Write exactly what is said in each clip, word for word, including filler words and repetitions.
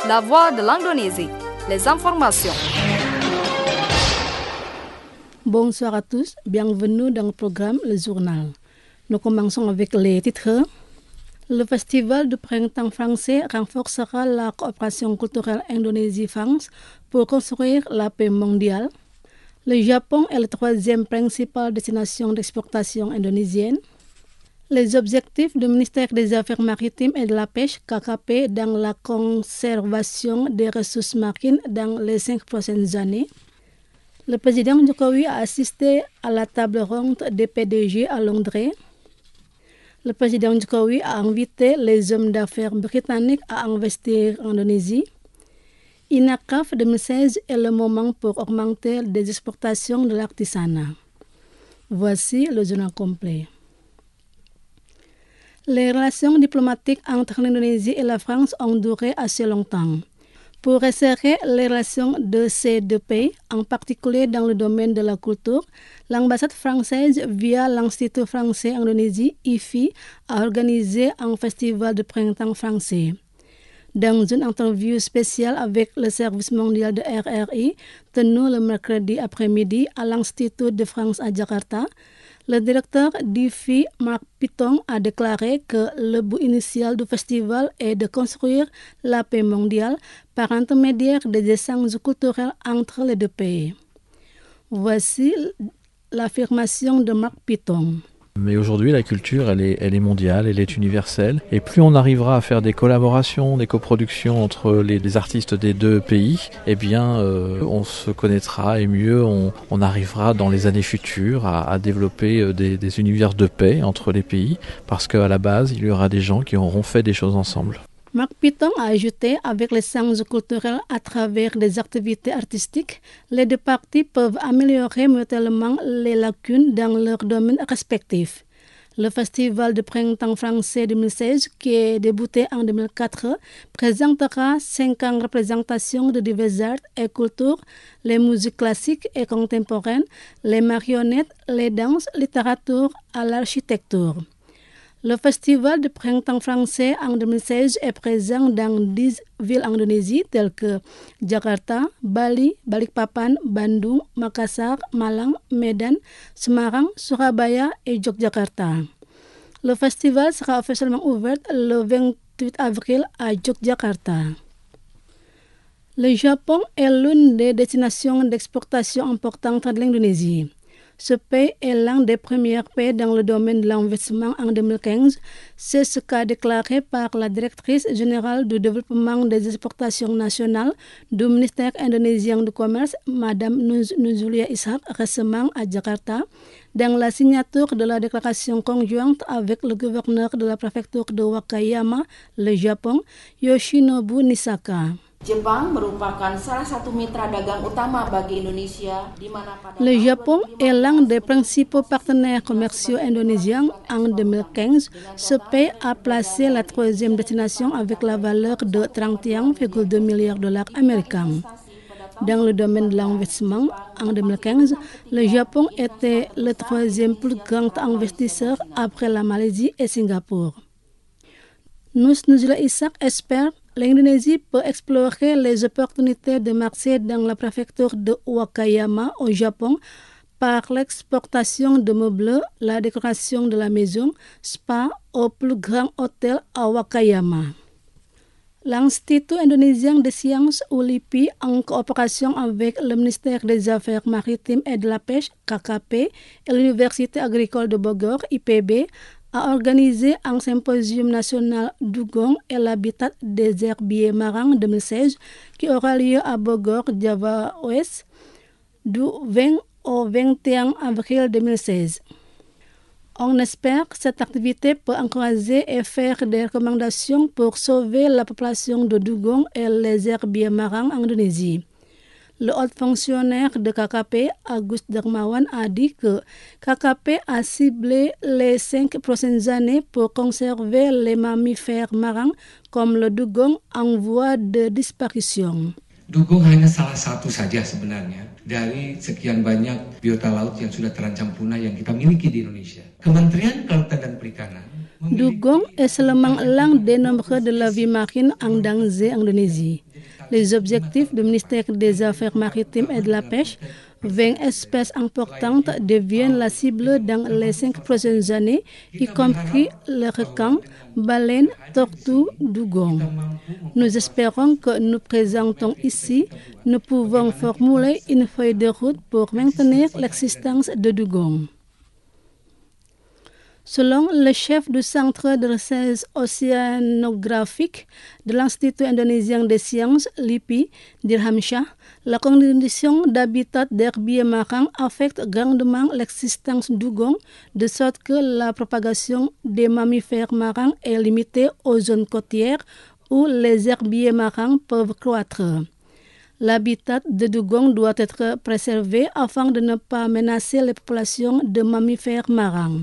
La voix de l'Indonésie. Les informations. Bonsoir à tous, bienvenue dans le programme Le Journal. Nous commençons avec les titres. Le Festival du printemps français renforcera la coopération culturelle Indonésie-France pour construire la paix mondiale. Le Japon est la troisième principale destination d'exportation indonésienne. Les objectifs du ministère des Affaires maritimes et de la pêche K K P dans la conservation des ressources marines dans les cinq prochaines années. Le président Jokowi a assisté à la table ronde des P D G à Londres. Le président Jokowi a invité les hommes d'affaires britanniques à investir en Indonésie. INACAF deux mille seize est le moment pour augmenter les exportations de l'artisanat. Voici le journal complet. Les relations diplomatiques entre l'Indonésie et la France ont duré assez longtemps. Pour resserrer les relations de ces deux pays, en particulier dans le domaine de la culture, l'ambassade française, via l'Institut français Indonésie, I F I, a organisé un festival de printemps français. Dans une interview spéciale avec le service mondial de R R I, tenue le mercredi après-midi à l'Institut de France à Jakarta, le directeur d'I F I, Mark Piton, a déclaré que le but initial du festival est de construire la paix mondiale par intermédiaire des échanges culturels entre les deux pays. Voici l'affirmation de Mark Piton. Mais aujourd'hui, la culture, elle est, elle est mondiale, elle est universelle. Et plus on arrivera à faire des collaborations, des coproductions entre les, les artistes des deux pays, eh bien, euh, on se connaîtra et mieux on, on arrivera dans les années futures à, à développer des, des univers de paix entre les pays, parce qu'à la base, il y aura des gens qui auront fait des choses ensemble. Mark Piton a ajouté, avec les sens culturels à travers des activités artistiques, les deux parties peuvent améliorer mutuellement les lacunes dans leurs domaines respectifs. Le Festival de printemps français deux mille seize, qui est débuté en deux mille quatre, présentera cinquante représentations de diverses arts et cultures, les musiques classiques et contemporaines, les marionnettes, les danses, littérature à l'architecture. Le Festival de printemps français en deux mille seize est présent dans dix villes en Indonésie telles que Jakarta, Bali, Balikpapan, Bandung, Makassar, Malang, Medan, Semarang, Surabaya et Yogyakarta. Le festival sera officiellement ouvert le vingt-huit avril à Yogyakarta. Le Japon est l'une des destinations d'exportation importantes de l'Indonésie. Ce pays est l'un des premiers pays dans le domaine de l'investissement en deux mille quinze. C'est ce qu'a déclaré par la directrice générale du développement des exportations nationales du ministère indonésien du commerce, Madame Nuzulia Ishak, récemment à Jakarta, dans la signature de la déclaration conjointe avec le gouverneur de la préfecture de Wakayama, le Japon, Yoshinobu Nisaka. Jepang merupakan salah satu mitra dagang utama bagi Indonesia di mana pada Le Japon est l'un des principaux partenaires commerciaux indonésiens. En deux mille quinze, ce pays a placé la troisième destination avec la valeur de trente et un virgule deux milliards de dollars américains. Dans le domaine de l'investissement, en deux mille quinze, le Japon était le troisième plus grand investisseur après la Malaisie et Singapour. Nuzulia Ishak espère l'Indonésie peut explorer les opportunités de marché dans la préfecture de Wakayama au Japon par l'exportation de meubles, la décoration de la maison, spa au plus grand hôtel à Wakayama. L'Institut indonésien des sciences U L I P I, en coopération avec le ministère des Affaires maritimes et de la pêche K K P et l'Université agricole de Bogor I P B, a organisé un symposium national Dugong et l'habitat des herbiers marins deux mille seize qui aura lieu à Bogor, Java Ouest, du vingt au vingt et un avril deux mille seize. On espère que cette activité peut encourager et faire des recommandations pour sauver la population de dugong et les herbiers marins en Indonésie. Le haut fonctionnaire de K K P, Agus Darmawan, a dit que K K P a ciblé les cinq prochaines années pour conserver les mammifères marins comme le dugong en voie de disparition. Dugong hanya salah satu saja sebenarnya dari sekian banyak biota laut yang sudah terancam punah yang kita miliki di Indonesia. Kementerian Kelautan dan Perikanan Dugong est seulement l'un des nombreux de la vie marine en danger en Indonésie. Les objectifs du ministère des Affaires maritimes et de la pêche, vingt espèces importantes deviennent la cible dans les cinq prochaines années, y compris le requin, baleine, tortue, dugong. Nous espérons que nous présentons ici, nous pouvons formuler une feuille de route pour maintenir l'existence de dugong. Selon le chef du Centre de recherche océanographique de l'Institut indonésien des sciences, L I P I, Dirhamsyah, la condition d'habitat d'herbiers marins affecte grandement l'existence du dugong, de sorte que la propagation des mammifères marins est limitée aux zones côtières où les herbiers marins peuvent croître. L'habitat de dugong doit être préservé afin de ne pas menacer les populations de mammifères marins.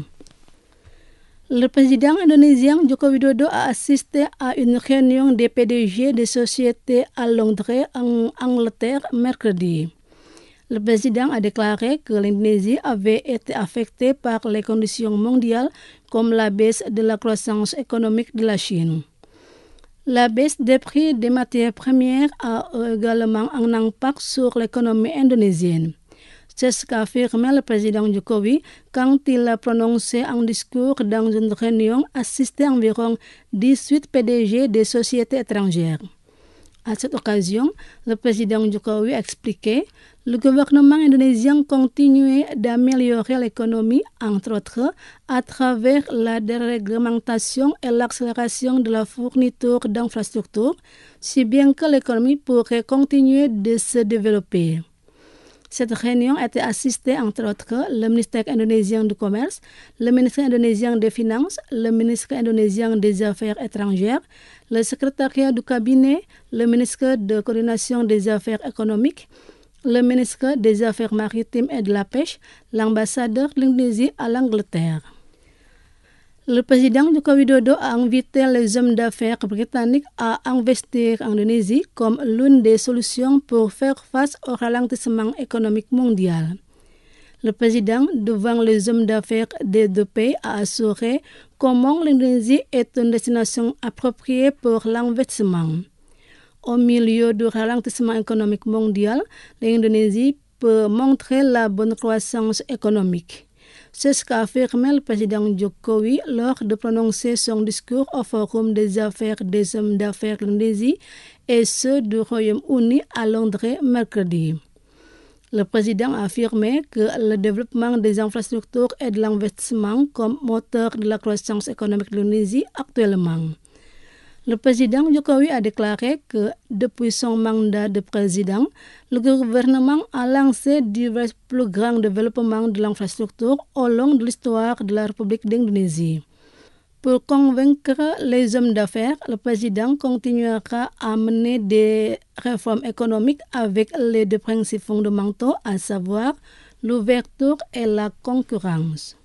Le président indonésien Joko Widodo a assisté à une réunion des P D G des sociétés à Londres, en Angleterre, mercredi. Le président a déclaré que l'Indonésie avait été affectée par les conditions mondiales comme la baisse de la croissance économique de la Chine. La baisse des prix des matières premières a également un impact sur l'économie indonésienne. C'est ce qu'a affirmé le président Jokowi quand il a prononcé un discours dans une réunion assistée à environ dix-huit P D G des sociétés étrangères. À cette occasion, le président Jokowi a expliqué que le gouvernement indonésien continue d'améliorer l'économie, entre autres, à travers la déréglementation et l'accélération de la fourniture d'infrastructures, si bien que l'économie pourrait continuer de se développer. Cette réunion a été assistée, entre autres, le ministère indonésien du Commerce, le ministère indonésien des Finances, le ministère indonésien des Affaires étrangères, le secrétariat du cabinet, le ministère de coordination des affaires économiques, le ministère des Affaires maritimes et de la pêche, l'ambassadeur de l'Indonésie à l'Angleterre. Le président Joko Widodo a invité les hommes d'affaires britanniques à investir en Indonésie comme l'une des solutions pour faire face au ralentissement économique mondial. Le président, devant les hommes d'affaires des deux pays, a assuré comment l'Indonésie est une destination appropriée pour l'investissement. Au milieu du ralentissement économique mondial, l'Indonésie peut montrer la bonne croissance économique. C'est ce qu'a affirmé le président Jokowi lors de prononcer son discours au Forum des affaires des hommes d'affaires de l'Indonésie et ceux du Royaume-Uni à Londres mercredi. Le président a affirmé que le développement des infrastructures et de l'investissement comme moteur de la croissance économique de l'Indonésie actuellement. Le président Jokowi a déclaré que depuis son mandat de président, le gouvernement a lancé divers plus grands développements de l'infrastructure au long de l'histoire de la République d'Indonésie. Pour convaincre les hommes d'affaires, le président continuera à mener des réformes économiques avec les deux principes fondamentaux, à savoir l'ouverture et la concurrence.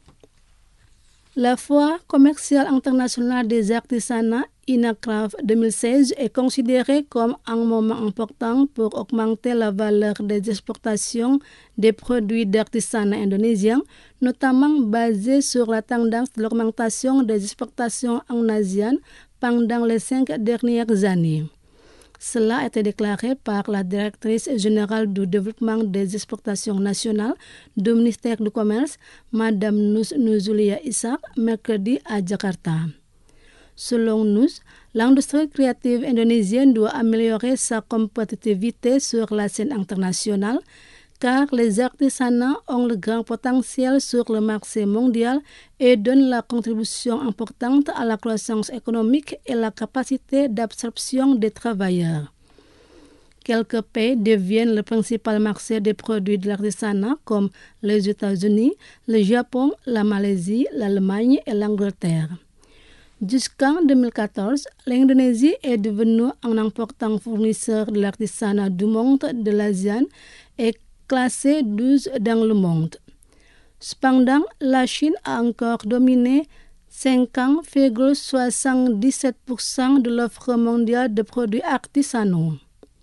La Foire commerciale internationale des artisanats INACRAF deux mille seize est considérée comme un moment important pour augmenter la valeur des exportations des produits d'artisanat indonésiens, notamment basée sur la tendance de l'augmentation des exportations en Asie pendant les cinq dernières années. Cela a été déclaré par la directrice générale du développement des exportations nationales du ministère du Commerce, Madame Nus Nuzulia Ishak, mercredi à Jakarta. Selon nous, l'industrie créative indonésienne doit améliorer sa compétitivité sur la scène internationale car les artisanats ont le grand potentiel sur le marché mondial et donnent la contribution importante à la croissance économique et la capacité d'absorption des travailleurs. Quelques pays deviennent le principal marché des produits de l'artisanat comme les États-Unis, le Japon, la Malaisie, l'Allemagne et l'Angleterre. Jusqu'en deux mille quatorze, l'Indonésie est devenue un important fournisseur de l'artisanat du monde de l'Asie et classée douze dans le monde. Cependant, la Chine a encore dominé cinquante virgule soixante-dix-sept pour cent de l'offre mondiale de produits artisanaux.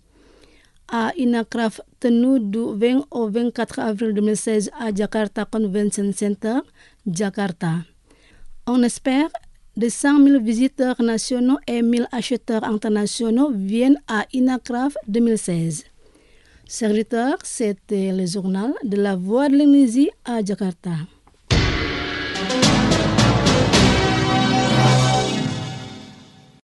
À INACRAF tenu du vingt au vingt-quatre avril deux mille seize à Jakarta Convention Center, Jakarta. On espère de cent mille visiteurs nationaux et mille acheteurs internationaux viennent à INACRAF deux mille seize. Serviteur, c'était le journal de la Voix de l'Indonésie à Jakarta.